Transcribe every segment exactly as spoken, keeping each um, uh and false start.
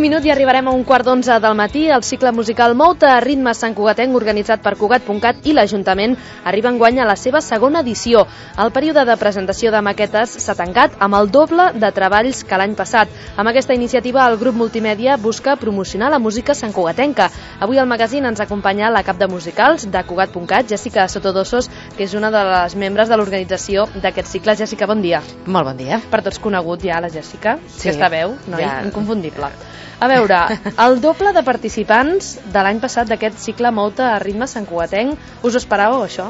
minut i arribarem a un quart d'onze del matí. El cicle musical Mou-te a ritme santcugatenc, organitzat per Cugat punt cat i l'Ajuntament, arriba enguany a la seva segona edició. El període de presentació de maquetes s'ha tancat amb el doble de treballs que l'any passat. Amb aquesta iniciativa, el grup multimèdia busca promocionar la música santcugatenca. Avui al magazín ens acompanya la cap de musicals de Cugat punt cat, Jessica Sotodosos, que és una de les membres de l'organització d'aquest cicle. Jessica, bon dia. Molt bon dia. Per tots conegut ja la Jessica, sí. Aquesta veu, noi, ja. Inconfundible. A veure, el doble de participants de l'any passat d'aquest cicle Mou-te a ritme santcugatenc, us ho esperàveu, això?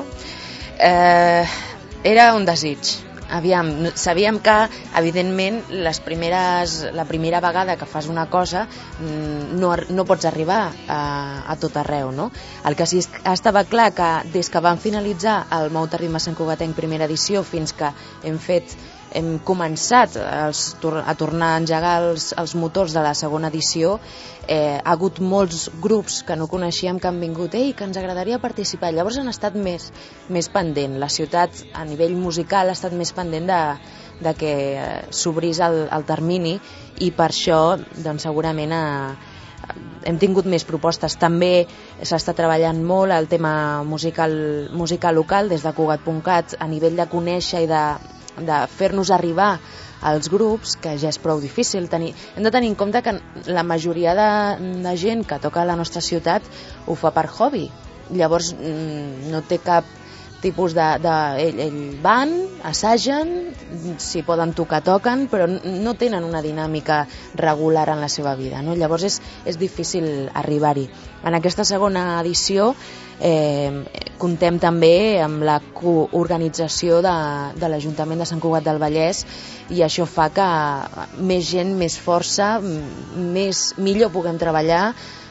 Eh, era un desig. Aviam, sabíem que, evidentment, les primeres, la primera vegada que fas una cosa no, no pots arribar a, a tot arreu, no? El que sí estava clar que des que vam finalitzar el Mou-te a ritme santcugatenc primera edició fins que hem fet hem començat els, a tornar a engegar els, els motors de la segona edició, eh, ha hagut molts grups que no coneixíem que han vingut, ei, que ens agradaria participar. Llavors han estat més, més pendent. La ciutat, a nivell musical, ha estat més pendent de, de que eh, s'obrís el, el termini, i per això, doncs, segurament eh, hem tingut més propostes. També s'està treballant molt el tema musical, música local des de Cugat punt cat, a nivell de conèixer i de de fer-nos arribar als grups, que ja és prou difícil. Tenir, hem de tenir en compte que la majoria de, de gent que toca a la nostra ciutat ho fa per hobby. Llavors no té cap tipus de... de ell, ell van, assagen, si poden tocar, toquen, però no tenen una dinàmica regular en la seva vida, no? Llavors és, és difícil arribar-hi. En aquesta segona edició eh, comptem també amb la coorganització de, de l'Ajuntament de Sant Cugat del Vallès, i això fa que més gent, més força, més, millor puguem treballar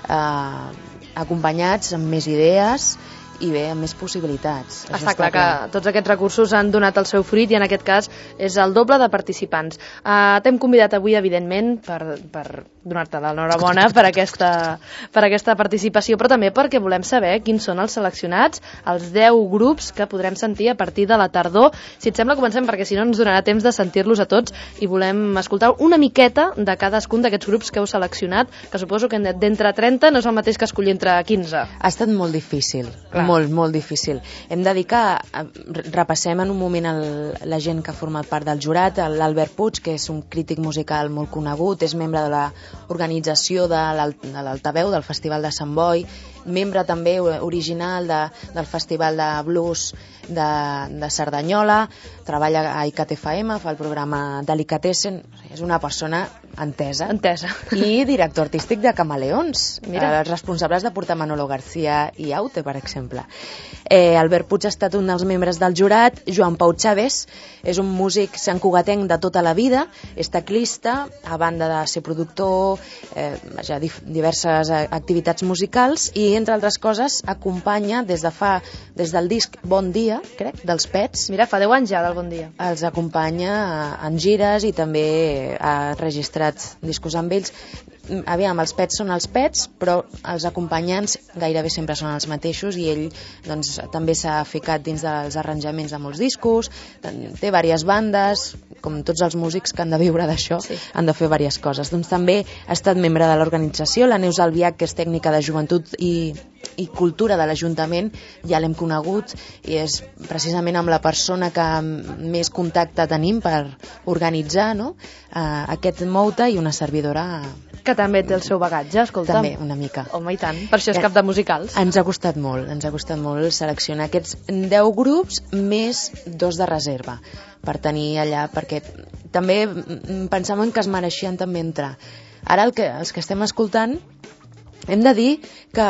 eh, acompanyats amb més idees i bé, amb més possibilitats. Està, està clar, clar que tots aquests recursos han donat el seu fruit, i en aquest cas és el doble de participants. Uh, T'hem convidat avui, evidentment, per, per donar-te l'enhorabona per, aquesta, per aquesta participació, però també perquè volem saber quins són els seleccionats, els deu grups que podrem sentir a partir de la tardor. Si et sembla, comencem, perquè si no ens donarà temps de sentir-los a tots, i volem escoltar una miqueta de cadascun d'aquests grups que heu seleccionat, que suposo que d'entre trenta no és el mateix que escollir entre quinze. Ha estat molt difícil. Clar. Molt, molt difícil. Hem de dir que repassem en un moment el, la gent que ha format part del jurat. L'Albert Puig, que és un crític musical molt conegut, és membre de l'organització de l'Altaveu, del Festival de Sant Boi, membre també original de, del Festival de Blues de, de Cerdanyola, treballa a I C A T F M, fa el programa Delicatessen, és una persona entesa. Entesa. I director artístic de Camaleons. Mira. Els responsables de portar Manolo García i Aute, per exemple. Eh, Albert Puig ha estat un dels membres del jurat. Joan Pau Chávez és un músic santcugatenc de tota la vida, és teclista, a banda de ser productor, eh, ja, diverses activitats musicals, i entre altres coses acompanya des de fa des del disc Bon Dia, crec, dels Pets. Mira, fa deu anys ja del Bon Dia. Els acompanya en gires i també ha registrat discos amb ells. Aviam, els Pets són els Pets, però els acompanyants gairebé sempre són els mateixos, i ell doncs, també s'ha ficat dins dels arranjaments de molts discos, té diverses bandes, com tots els músics que han de viure d'això, sí. Han de fer diverses coses. Doncs també ha estat membre de l'organització. La Neus Albiach, que és tècnica de joventut i, i cultura de l'Ajuntament, ja l'hem conegut, i és precisament amb la persona que més contacte tenim per organitzar, no? uh, aquest Mou-te, i una servidora que també té el seu bagatge, escolta'm. També, una mica. Home, i tant. Per això és cap de musicals. Ens ha costat molt, ens ha costat molt seleccionar aquests deu grups més dos de reserva per tenir allà, perquè també pensàvem que es mereixien també entrar. Ara el que, els que estem escoltant, hem de dir que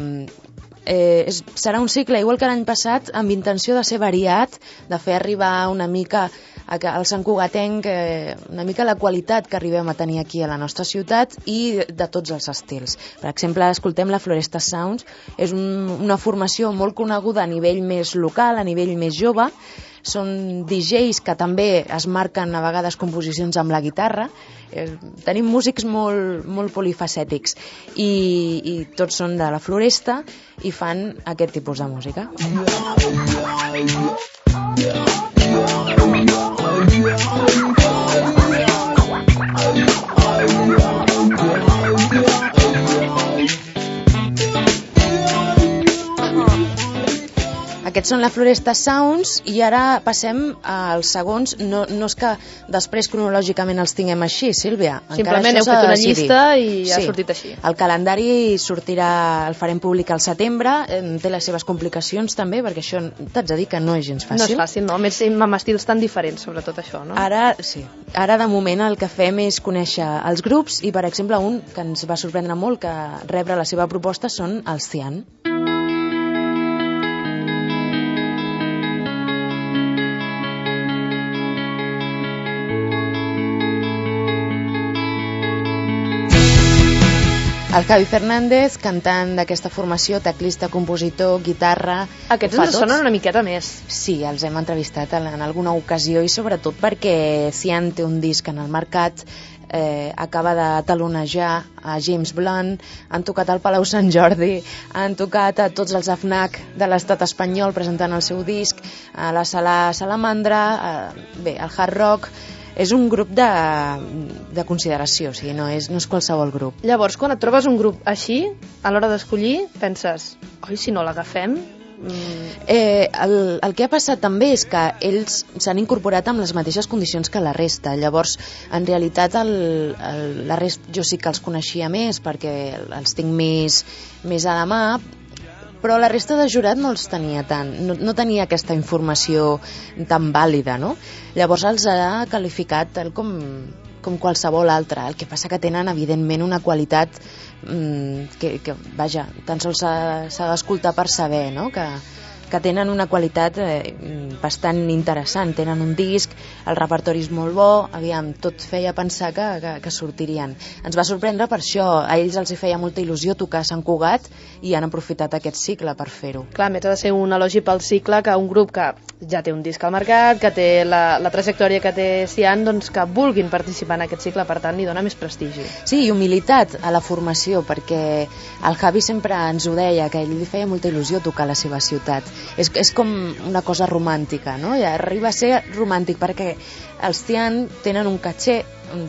eh, és, serà un cicle igual que l'any passat, amb intenció de ser variat, de fer arribar una mica al santcugatenc, eh, una mica la qualitat que arribem a tenir aquí a la nostra ciutat, i de tots els estils. Per exemple, escoltem la Floresta Sounds, és un, una formació molt coneguda a nivell més local, a nivell més jove. Són D Js que també es marquen a vegades composicions amb la guitarra. Eh, tenim músics molt, molt polifacètics, i, i tots són de la Floresta i fan aquest tipus de música. Yeah. aquests són la Floresta Sounds i ara passem als segons. No, no és que després cronològicament els tinguem així, Sílvia. Simplement heu fet una llista i ha sortit així. El calendari sortirà, el farem públic al setembre, té les seves complicacions també, perquè això t'haig de dir que no és gens fàcil. No és fàcil, no? A més, amb estils tan diferents, sobretot això, no? Ara, sí. Ara, de moment, el que fem és conèixer els grups i, per exemple, un que ens va sorprendre molt que rebre la seva proposta són els Cian. El Javi Fernández, cantant d'aquesta formació, teclista, compositor, guitarra... Aquests ens sonen una miqueta més. Sí, els hem entrevistat en, en alguna ocasió i sobretot perquè Cian té un disc en el mercat, eh, acaba de talonejar a James Blunt, han tocat al Palau Sant Jordi, han tocat a tots els A F N A C de l'estat espanyol presentant el seu disc, a la Sala Salamandra, a, bé, al Hard Rock... És un grup de, de consideració, o sigui, no és, no és qualsevol grup. Llavors, quan et trobes un grup així, a l'hora d'escollir, penses, oi, si no l'agafem? Mm. Eh, el, el que ha passat també és que ells s'han incorporat amb les mateixes condicions que la resta. Llavors, en realitat, el, el, la resta jo sí que els coneixia més perquè els tinc més, més a la mà, però la resta de jurat no els tenia tant, no, no tenia aquesta informació tan vàlida, no? Llavors els ha qualificat tal com, com qualsevol altra. El que passa que tenen, evidentment, una qualitat mmm, que, que, vaja, tan sols s'ha d'escoltar per saber, no? Que, que tenen una qualitat eh, bastant interessant. Tenen un disc, el repertori és molt bo, aviam, tot feia pensar que, que, que sortirien. Ens va sorprendre per això, a ells els hi feia molta il·lusió tocar a Sant Cugat i han aprofitat aquest cicle per fer-ho. Clar, més ha de ser un elogi pel cicle que un grup que ja té un disc al mercat, que té la, la trajectòria que té Cian, doncs que vulguin participar en aquest cicle, per tant, li dona més prestigi. Sí, i humilitat a la formació, perquè el Javi sempre ens ho deia, que a ell li feia molta il·lusió tocar a la seva ciutat. És, és com una cosa romàntica, no? I arriba a ser romàntic perquè els Cian tenen un caché,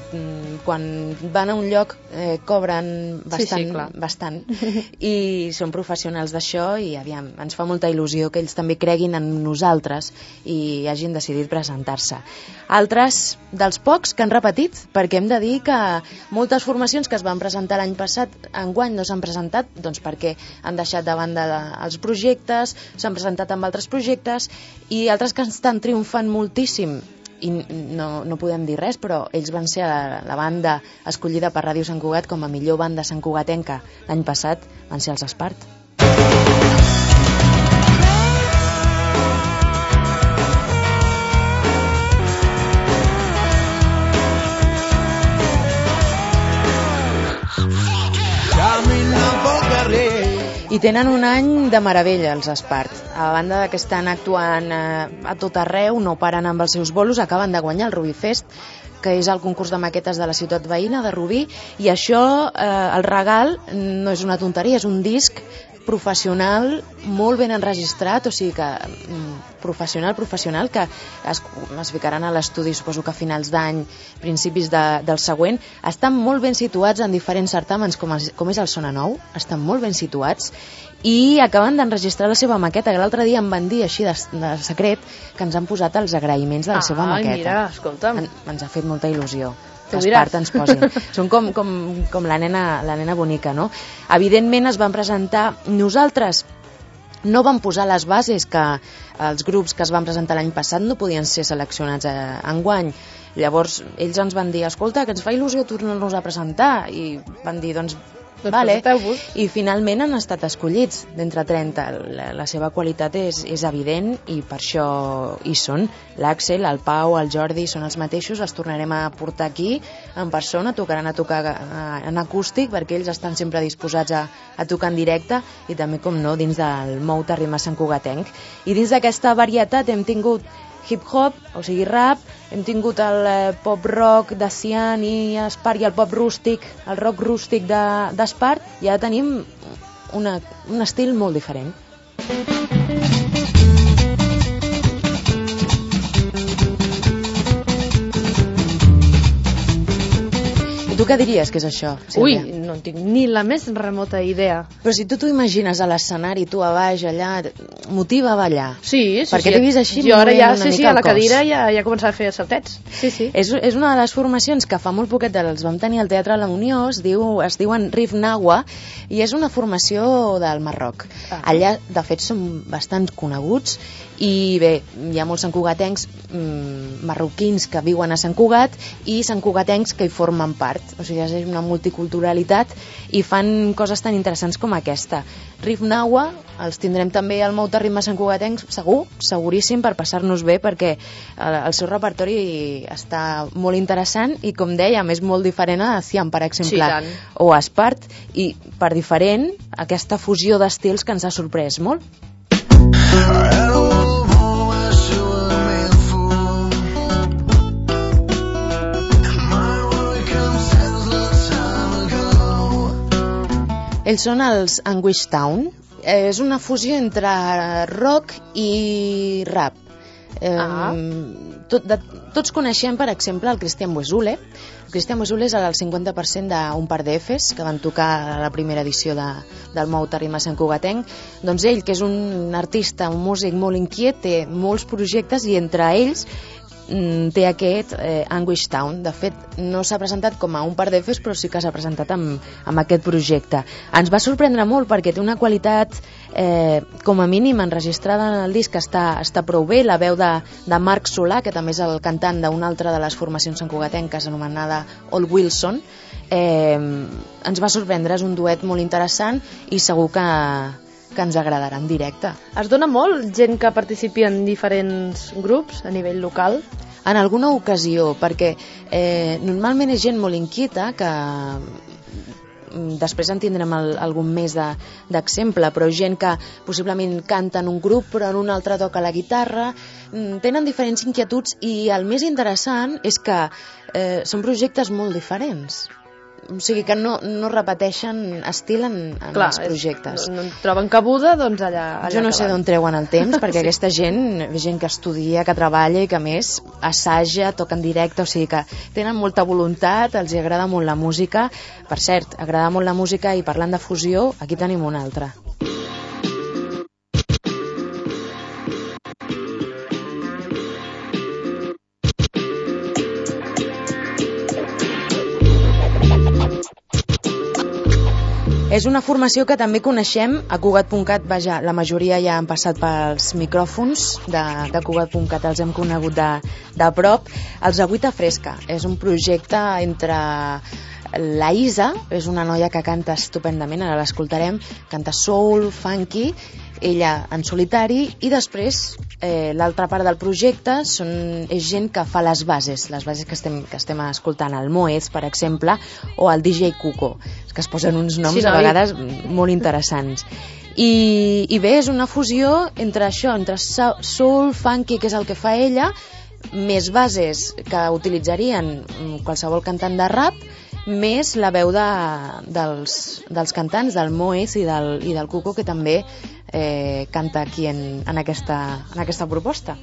quan van a un lloc eh, cobren bastant, sí, sí, bastant i són professionals d'això i aviam, ens fa molta il·lusió que ells també creguin en nosaltres i hagin decidit presentar-se. Altres dels pocs que han repetit, perquè hem de dir que moltes formacions que es van presentar l'any passat enguany no s'han presentat, doncs perquè han deixat de banda els projectes, s'han presentat amb altres projectes i altres que estan triomfant moltíssim i no, no podem dir res, però ells van ser la, la banda escollida per Ràdio Sant Cugat com a millor banda santcugatenca l'any passat, van ser els Espart. I tenen un any de meravella, els Espart. A banda que estan actuant a tot arreu, no paren amb els seus bolos, acaben de guanyar el Rubí Fest, que és el concurs de maquetes de la ciutat veïna, de Rubí, i això, eh, el regal, no és una tonteria, és un disc professional, molt ben enregistrat, o sigui que professional, professional, que es, es ficaran a l'estudi, suposo que a finals d'any, principis de, del següent. Estan molt ben situats en diferents certàmens, com, es, com és el Sona Nou, estan molt ben situats, i acaben d'enregistrar la seva maqueta, que l'altre dia em van dir, així de, de secret, que ens han posat els agraïments de la ah, seva maqueta. Ai, mira, escolta'm. En, ens ha fet molta il·lusió. Que Espart ens posin. Són com, com, com la, nena, la nena bonica, no? Evidentment es van presentar... Nosaltres no vam posar les bases que els grups que es van presentar l'any passat no podien ser seleccionats a, enguany. Llavors ells ens van dir, escolta, que ens fa il·lusió tornar-nos a presentar, i van dir, doncs, doncs vale. I finalment han estat escollits d'entre trenta. La, la seva qualitat és, és evident i per això hi són. L'Àxel, el Pau, el Jordi són els mateixos, els tornarem a portar aquí en persona, tocaran a tocar en acústic perquè ells estan sempre disposats a, a tocar en directe i també, com no, dins del Mout a ritme santcugatenc. I dins d'aquesta varietat hem tingut hip-hop, o sigui rap, hem tingut el eh, pop-rock de Cian i Espart i el pop rústic, el rock rústic d'Espart, de, i ara tenim una, un estil molt diferent. Tu què diries que és això, Ui, Sílvia? no en tinc ni la més remota idea. Però si tu t'ho imagines a l'escenari, tu a baix, allà, motiva a ballar. Sí, sí, Perquè sí. t'he vist així jo ara movent ja, una sí, sí, mica a la el cos. cadira ja, ja començava a fer saltets. Sí, sí. És, és una de les formacions que fa molt poquet els vam tenir al Teatre La Unió, es, diu, es diuen Rif Nawa, i és una formació del Marroc. Ah. Allà, de fet, són bastant coneguts, i bé, hi ha molts santcugatencs mmm, marroquins que viuen a Sant Cugat i santcugatencs que hi formen part. O sigui, és una multiculturalitat i fan coses tan interessants com aquesta. Rif Nawa els tindrem també al Mou Ritme santcugatencs, segur, seguríssim, per passar-nos bé, perquè el, el seu repertori està molt interessant i, com deia, és molt diferent a Cian, per exemple, Sí, o a Espart, i per diferent, aquesta fusió d'estils que ens ha sorprès molt. Ells són els Anguish Town. És una fusió entre rock i rap. Ah. Tot, de, tots coneixem, per exemple, el Cristian Buesule. El Cristian Buesule és el cinquanta per cent d'un par d'Efes que van tocar a la primera edició de, del Mou Ritme santcugatenc. Doncs ell, que és un artista, un músic molt inquiet, té molts projectes i entre ells té aquest eh, Anguish Town. De fet, no s'ha presentat com a un par d'Efes, però sí que s'ha presentat amb, amb aquest projecte. Ens va sorprendre molt perquè té una qualitat eh, com a mínim enregistrada en el disc, que està, està prou bé. La veu de, de Marc Solà, que també és el cantant d'una altra de les formacions santcugatenques anomenada Old Wilson, eh, ens va sorprendre. És un duet molt interessant i segur que que ens agradarà en directe. Es dona molt gent que participi en diferents grups a nivell local? En alguna ocasió, perquè eh, normalment és gent molt inquieta, que després en tindrem el, algun més d'exemple, de, però gent que possiblement canta en un grup però en un altre toca la guitarra, tenen diferents inquietuds i el més interessant és que eh, són projectes molt diferents. O sigui que no, no repeteixen estil en, en Clar, els projectes. És, no, no troben cabuda, doncs allà, allà Jo no sé d'on treuen el temps, perquè Sí. aquesta gent, gent que estudia, que treballa i que a més assaja, toca en directe, o sigui que tenen molta voluntat, els hi agrada molt la música. Per cert, agrada molt la música i parlant de fusió, aquí tenim una altra. És una formació que també coneixem a Cugat punt cat, vaja, la majoria ja han passat pels micròfons de, de Cugat punt cat, els hem conegut de, de prop. Els Agüita Fresca és un projecte entre la Isa, és una noia que canta estupendament, ara l'escoltarem, canta soul, funky, ella en solitari, i després eh, l'altra part del projecte són, és gent que fa les bases, les bases que estem, que estem escoltant, el Moez, per exemple, o el D J Cuco, que es posen uns noms sí, no, a vegades molt interessants. I, I bé, és una fusió entre això, entre soul, funky, que és el que fa ella, més bases que utilitzarien qualsevol cantant de rap, més la veu de, dels, dels cantants, del Moez i del, i del Cuco, que també eh, canta aquí en, en, aquesta, en aquesta proposta.